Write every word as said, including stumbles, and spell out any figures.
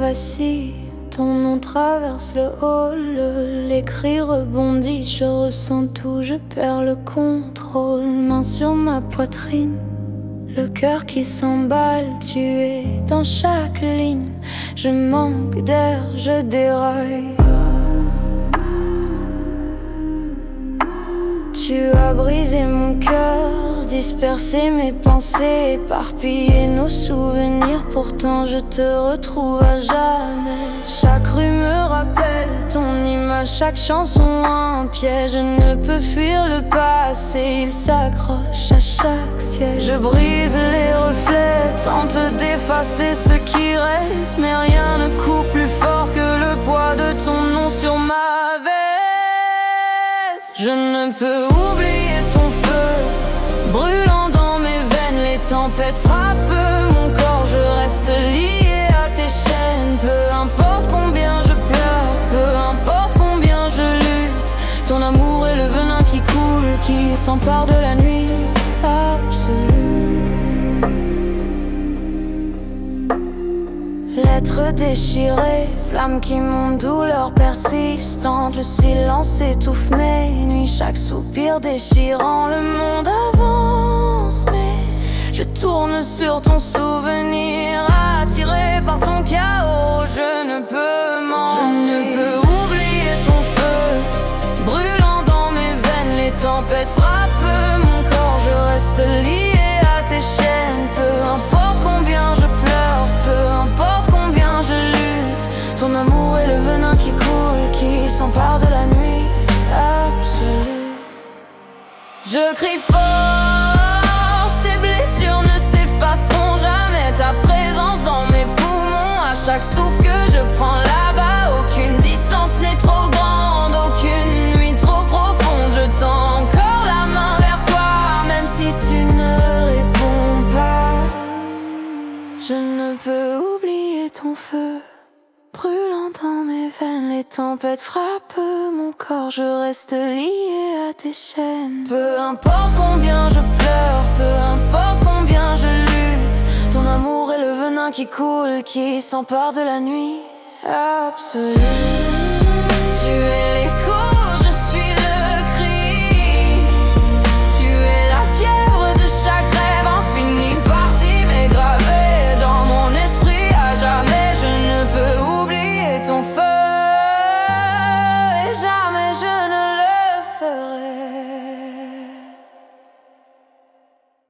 vacille. Ton nom traverse le hall, les cris rebondissent, je ressens tout, je perds le contrôle. Main sur ma poitrine, le cœur qui s'emballe, tu es dans chaque ligne. Je manque d'air, je déraille. Tu as brisé mon cœur, dispersé mes pensées, éparpillé nos souvenirs. Pourtant je te retrouve à jamais. Chaque rue me rappelle ton image, chaque chanson un piège. Je ne peux fuir le passé, il s'accroche à chaque siège. Je brise les reflets, tente d'effacer ce qui reste, mais rien ne coupe plus fort que le poids de ton nom sur ma veste. Je ne peux oublier ton feu, brûlant dans mes veines. Les tempêtes frappent mon corps, je reste lié à tes chaînes. Peu importe combien je pleure, peu importe combien je lutte, ton amour est le venin qui coule, qui s'empare de la nuit absolue. Lettres déchirées, flammes qui montent, douleur persistante. Le silence étouffe mes nuits, chaque soupir déchirant. Le monde avance, mais je tourne sur ton souvenir, attiré par ton chaos. Je ne peux mentir, je ne peux oublier ton feu, brûlant dans mes veines. Les tempêtes frappent mon corps, je reste lié à tes chaînes. Peu importe combien je pleure, peu importe combien je lutte, ton amour est le venin qui coule, qui s'empare de la nuit absolue. Je crie fort, ces blessures ne s'effaceront jamais. Ta présence dans mes poumons, à chaque souffle que je prends là-bas. Aucune distance n'est trop grande, aucune nuit trop profonde. Je tends encore la main vers toi, même si tu ne réponds pas. Je ne peux oublier ton feu, brûlant dans mes veines. Les tempêtes frappent mon corps, je reste lié à tes chaînes. Peu importe combien je pleure, peu importe combien je lutte, ton amour est le venin qui coule, qui s'empare de la nuit absolue. Tu es l'écho